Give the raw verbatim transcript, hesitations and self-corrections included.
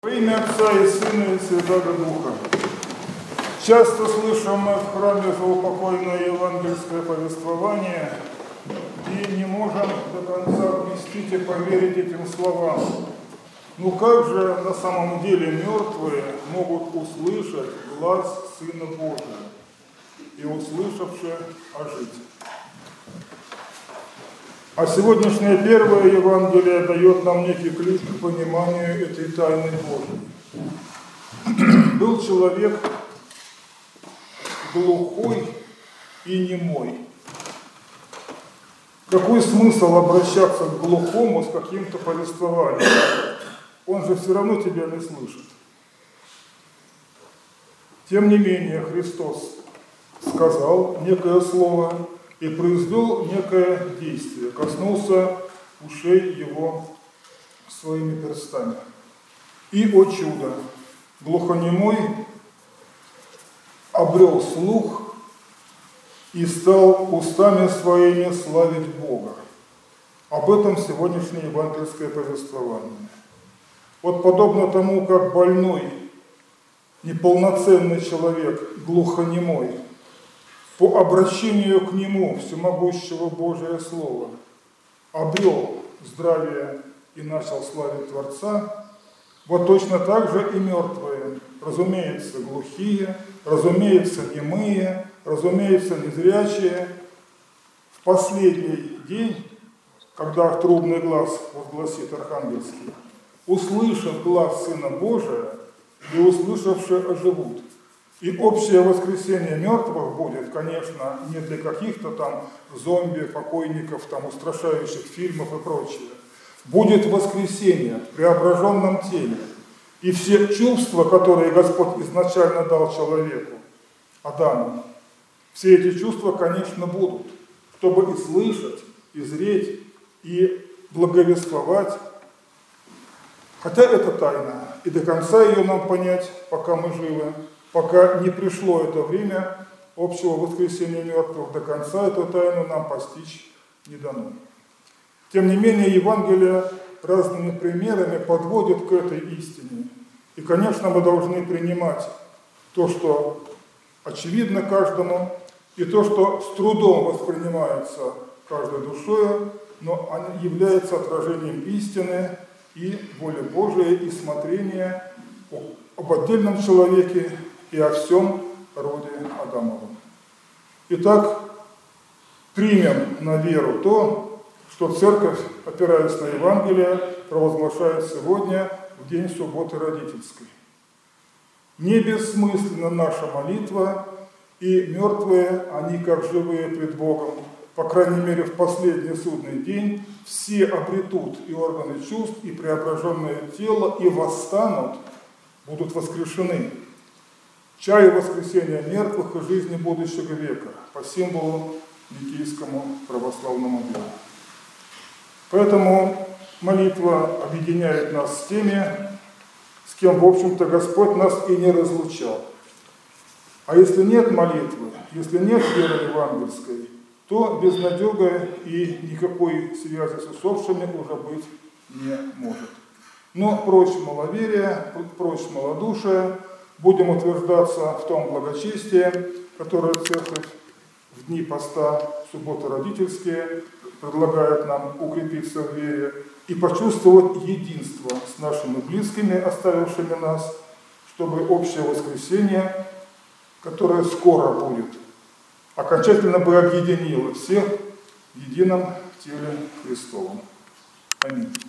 Во имя Отца и Сына и Святого Духа. Часто слышим мы в храме заупокойное евангельское повествование и не можем до конца вместить и поверить этим словам. Ну как же на самом деле мертвые могут услышать глас Сына Божия и, услышавши, ожить? А сегодняшнее первое Евангелие дает нам некий ключ к пониманию этой тайны Божией. Был человек глухой и немой. Какой смысл обращаться к глухому с каким-то повествованием? Он же все равно тебя не слышит. Тем не менее, Христос сказал некое слово и произвел некое действие, коснулся ушей его своими перстами. И, о чудо, глухонемой обрел слух и стал устами своими славить Бога. Об этом сегодняшнее евангельское повествование. Вот подобно тому, как больной, неполноценный человек, глухонемой, по обращению к Нему, всемогущего Божие Слово, обрел здравие и начал славить Творца, вот точно так же и мертвые, разумеется, глухие, разумеется, немые, разумеется, незрячие, в последний день, когда трубный глас возгласит архангельский, услышав глас Сына Божия и услышавши оживут. И общее воскресение мертвых будет, конечно, не для каких-то там зомби, покойников, там устрашающих фильмов и прочее. Будет воскресение в преображенном теле. И все чувства, которые Господь изначально дал человеку, Адаму, все эти чувства, конечно, будут, чтобы и слышать, и зреть, и благовествовать. Хотя это тайна, и до конца ее нам понять, пока мы живы, пока не пришло это время общего воскресения мертвых, до конца эту тайну нам постичь не дано. Тем не менее, Евангелие разными примерами подводит к этой истине. И, конечно, мы должны принимать то, что очевидно каждому, и то, что с трудом воспринимается каждой душой, но оно является отражением истины и воли Божией, и смотрения об отдельном человеке и о всем роде Адамовом. Итак, примем на веру то, что Церковь, опираясь на Евангелие, провозглашает сегодня в день субботы родительской. Не бессмысленна наша молитва, и мертвые, они как живые пред Богом, по крайней мере в последний судный день, все обретут и органы чувств, и преображенное тело, и восстанут, будут воскрешены. Чаю воскресения мертвых и жизни будущего века по символу никейскому православному веру. Поэтому молитва объединяет нас с теми, с кем, в общем-то, Господь нас и не разлучал. А если нет молитвы, если нет веры евангельской, то безнадега и никакой связи с усопшими уже быть не может. Но прочь маловерие, прочь малодушие, будем утверждаться в том благочестии, которое Церковь в дни поста, субботы родительские, предлагает нам укрепиться в вере и почувствовать единство с нашими близкими, оставившими нас, чтобы общее воскресение, которое скоро будет, окончательно бы объединило всех в едином теле Христовом. Аминь.